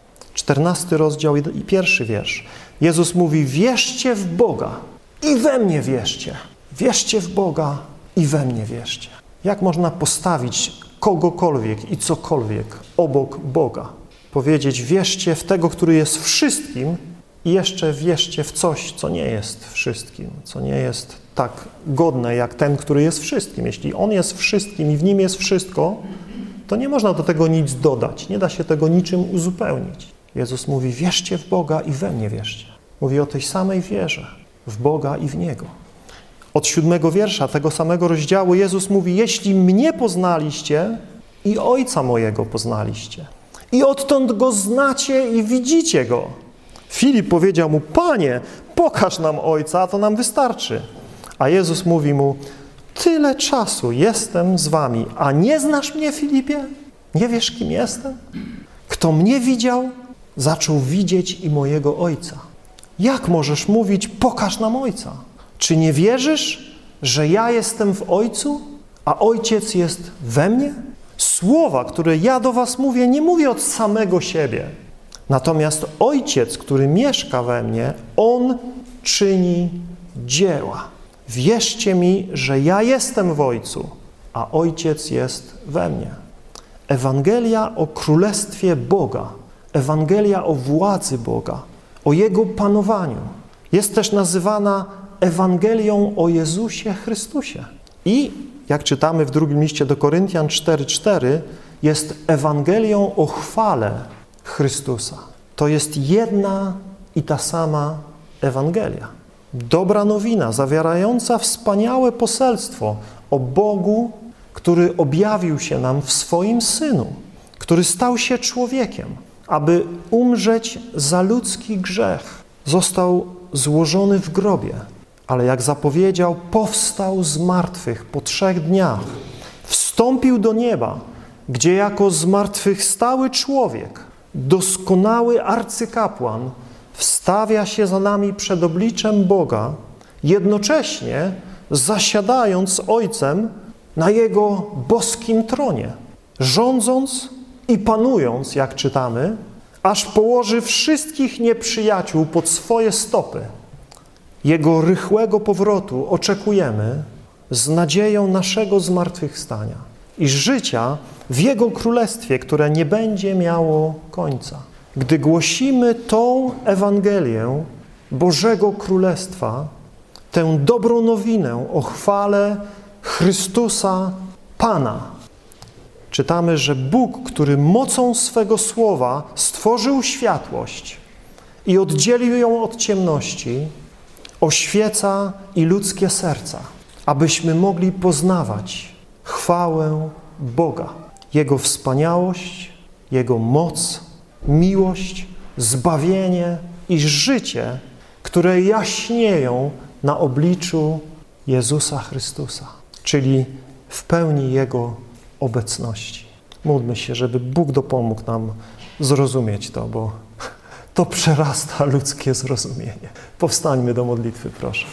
14 rozdział i 1 wiersz. Jezus mówi, wierzcie w Boga i we mnie wierzcie. Wierzcie w Boga i we mnie wierzcie. Jak można postawić kogokolwiek i cokolwiek obok Boga? Powiedzieć, wierzcie w tego, który jest wszystkim i jeszcze wierzcie w coś, co nie jest wszystkim, co nie jest tak godne jak ten, który jest wszystkim. Jeśli On jest wszystkim i w Nim jest wszystko, to nie można do tego nic dodać, nie da się tego niczym uzupełnić. Jezus mówi, wierzcie w Boga i we mnie wierzcie. Mówi o tej samej wierze, w Boga i w Niego. Od 7 wiersza tego samego rozdziału Jezus mówi, jeśli mnie poznaliście i Ojca mojego poznaliście. I odtąd Go znacie i widzicie Go. Filip powiedział mu, Panie, pokaż nam Ojca, a to nam wystarczy. A Jezus mówi mu, tyle czasu jestem z wami, a nie znasz mnie, Filipie? Nie wiesz, kim jestem? Kto mnie widział, zaczął widzieć i mojego Ojca. Jak możesz mówić, pokaż nam Ojca? Czy nie wierzysz, że ja jestem w Ojcu, a Ojciec jest we mnie? Słowa, które ja do was mówię, nie mówię od samego siebie. Natomiast Ojciec, który mieszka we mnie, On czyni dzieła. Wierzcie mi, że ja jestem w Ojcu, a Ojciec jest we mnie. Ewangelia o Królestwie Boga, Ewangelia o władzy Boga, o Jego panowaniu jest też nazywana Ewangelią o Jezusie Chrystusie. I, jak czytamy w drugim liście do Koryntian 4:4, jest Ewangelią o chwale Chrystusa. To jest jedna i ta sama Ewangelia. Dobra nowina, zawierająca wspaniałe poselstwo o Bogu, który objawił się nam w swoim Synu, który stał się człowiekiem, aby umrzeć za ludzki grzech. Został złożony w grobie, ale jak zapowiedział, powstał z martwych po 3 dniach. Wstąpił do nieba, gdzie jako zmartwychwstały człowiek, doskonały arcykapłan, wstawia się za nami przed obliczem Boga, jednocześnie zasiadając z Ojcem na Jego boskim tronie, rządząc i panując, jak czytamy, aż położy wszystkich nieprzyjaciół pod swoje stopy. Jego rychłego powrotu oczekujemy z nadzieją naszego zmartwychwstania i życia w Jego Królestwie, które nie będzie miało końca. Gdy głosimy tą Ewangelię Bożego Królestwa, tę dobrą nowinę o chwale Chrystusa Pana, czytamy, że Bóg, który mocą swego słowa stworzył światłość i oddzielił ją od ciemności, oświeca i ludzkie serca, abyśmy mogli poznawać chwałę Boga, Jego wspaniałość, Jego moc, miłość, zbawienie i życie, które jaśnieją na obliczu Jezusa Chrystusa, czyli w pełni Jego obecności. Módlmy się, żeby Bóg dopomógł nam zrozumieć to, bo to przerasta ludzkie zrozumienie. Powstańmy do modlitwy, proszę.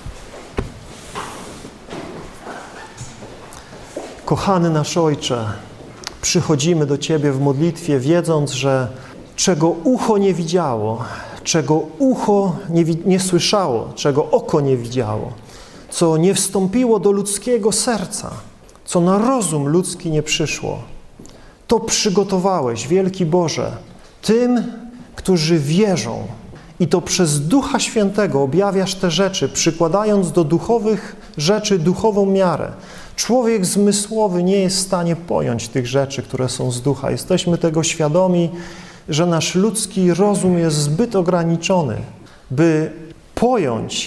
Kochany nasz Ojcze, przychodzimy do Ciebie w modlitwie, wiedząc, że czego ucho nie widziało, czego ucho nie słyszało, czego oko nie widziało, co nie wstąpiło do ludzkiego serca, co na rozum ludzki nie przyszło, to przygotowałeś, wielki Boże, tym, którzy wierzą i to przez Ducha Świętego objawiasz te rzeczy, przykładając do duchowych rzeczy duchową miarę. Człowiek zmysłowy nie jest w stanie pojąć tych rzeczy, które są z ducha. Jesteśmy tego świadomi, że nasz ludzki rozum jest zbyt ograniczony, by pojąć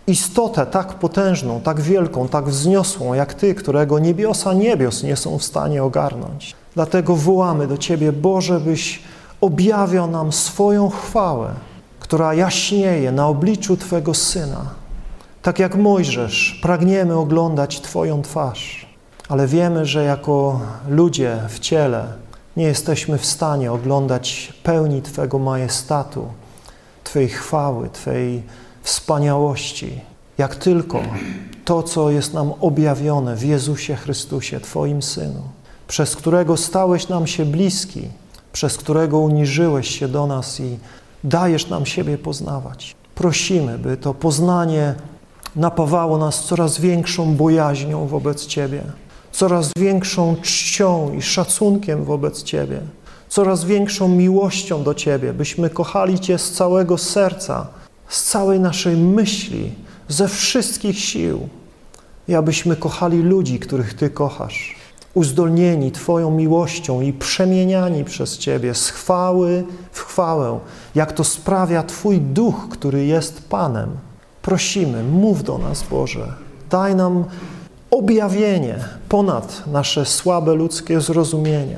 istotę tak potężną, tak wielką, tak wzniosłą, jak Ty, którego niebiosa niebios nie są w stanie ogarnąć. Dlatego wołamy do Ciebie, Boże, byś objawiał nam swoją chwałę, która jaśnieje na obliczu Twego Syna. Tak jak Mojżesz, pragniemy oglądać Twoją twarz, ale wiemy, że jako ludzie w ciele nie jesteśmy w stanie oglądać pełni Twego majestatu, Twojej chwały, Twojej wspaniałości, jak tylko to, co jest nam objawione w Jezusie Chrystusie, Twoim Synu, przez którego stałeś nam się bliski, przez którego uniżyłeś się do nas i dajesz nam siebie poznawać. Prosimy, by to poznanie napawało nas coraz większą bojaźnią wobec Ciebie, coraz większą czcią i szacunkiem wobec Ciebie, coraz większą miłością do Ciebie, byśmy kochali Cię z całego serca, z całej naszej myśli, ze wszystkich sił i abyśmy kochali ludzi, których Ty kochasz, uzdolnieni Twoją miłością i przemieniani przez Ciebie z chwały w chwałę, jak to sprawia Twój Duch, który jest Panem. Prosimy, mów do nas, Boże, daj nam objawienie ponad nasze słabe ludzkie zrozumienie.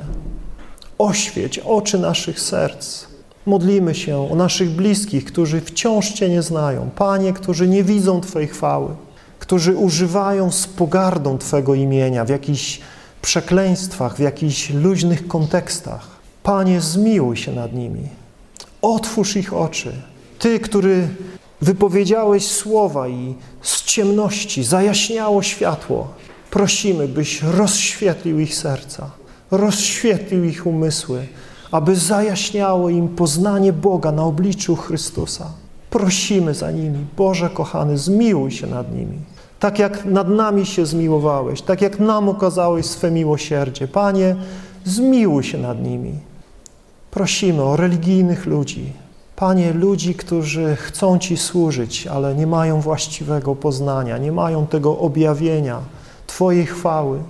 Oświeć oczy naszych serc. Modlimy się o naszych bliskich, którzy wciąż Cię nie znają. Panie, którzy nie widzą Twojej chwały, którzy używają z pogardą Twego imienia w jakichś przekleństwach, w jakichś luźnych kontekstach. Panie, zmiłuj się nad nimi. Otwórz ich oczy. Ty, który wypowiedziałeś słowa i z ciemności zajaśniało światło, prosimy, byś rozświetlił ich serca, rozświetlił ich umysły, aby zajaśniało im poznanie Boga na obliczu Chrystusa. Prosimy za nimi. Boże kochany, zmiłuj się nad nimi. Tak jak nad nami się zmiłowałeś, tak jak nam okazałeś swe miłosierdzie. Panie, zmiłuj się nad nimi. Prosimy o religijnych ludzi. Panie, ludzi, którzy chcą Ci służyć, ale nie mają właściwego poznania, nie mają tego objawienia Twojej chwały.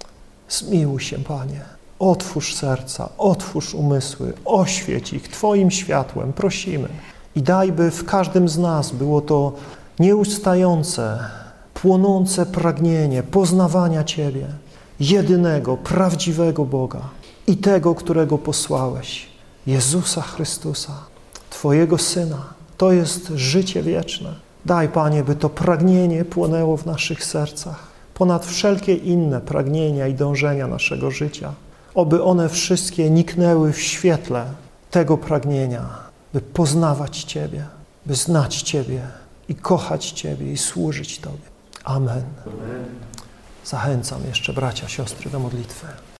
Zmiłuj się, Panie. Otwórz serca, otwórz umysły, oświeć ich Twoim światłem, prosimy. I daj, by w każdym z nas było to nieustające, płonące pragnienie poznawania Ciebie, jedynego, prawdziwego Boga i tego, którego posłałeś, Jezusa Chrystusa, Twojego Syna. To jest życie wieczne. Daj, Panie, by to pragnienie płonęło w naszych sercach, ponad wszelkie inne pragnienia i dążenia naszego życia. Oby one wszystkie niknęły w świetle tego pragnienia, by poznawać Ciebie, by znać Ciebie i kochać Ciebie i służyć Tobie. Amen. Zachęcam jeszcze bracia, siostry do modlitwy.